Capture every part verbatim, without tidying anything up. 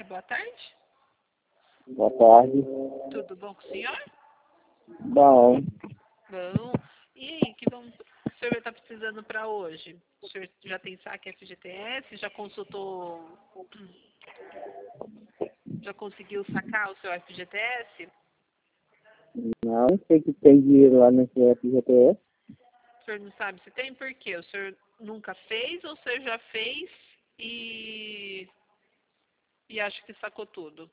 boa tarde. Boa tarde. Tudo bom com o senhor? Bom, Bom. E aí, que vamos, o senhor está precisando para hoje? O senhor já tem saque F G T S? Já consultou? Já conseguiu sacar o seu F G T S? não sei que tem dinheiro lá nesse F G T S. O senhor não sabe se tem por quê? O senhor nunca fez ou o senhor já fez e, e acha que sacou tudo?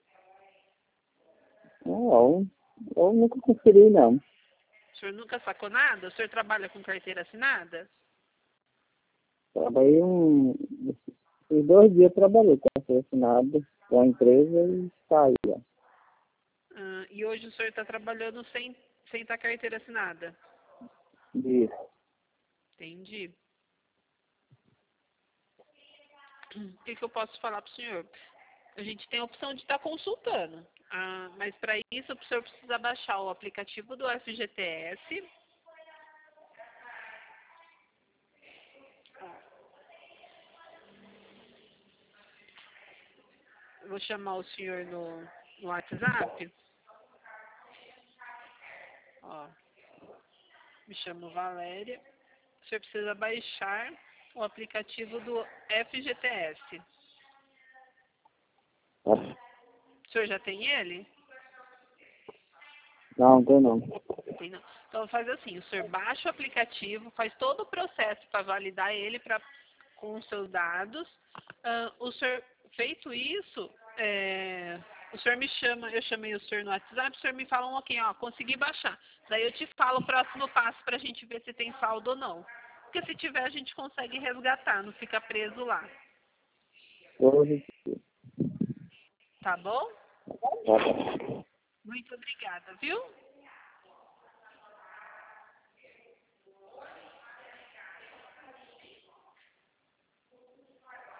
Não, eu nunca conferi, não. O senhor nunca sacou nada? O senhor trabalha com carteira assinada? Trabalhei um... Esses dois dias eu trabalhei com essa assinada com a empresa e saí. ó. Ah, e hoje o senhor está trabalhando sem sem estar carteira assinada? Isso. Entendi. O que, que eu posso falar para o senhor? A gente tem a opção de estar consultando, ah, mas para isso o senhor precisa baixar o aplicativo do F G T S. Eu vou chamar o senhor no, no WhatsApp. Ó, me chamo Valéria. O senhor precisa baixar o aplicativo do F G T S. O senhor já tem ele? Não, tem não. Tem não. Então faz assim, o senhor baixa o aplicativo, faz todo o processo para validar ele pra, com os seus dados. Ah, o senhor, feito isso, é, o senhor me chama, eu chamei o senhor no WhatsApp, o senhor me fala um ok, ó, consegui baixar. Daí eu te falo o próximo passo para a gente ver se tem saldo ou não. Porque se tiver, a gente consegue resgatar, não fica preso lá. Hoje, Tá bom? tá bom. Muito obrigada, viu?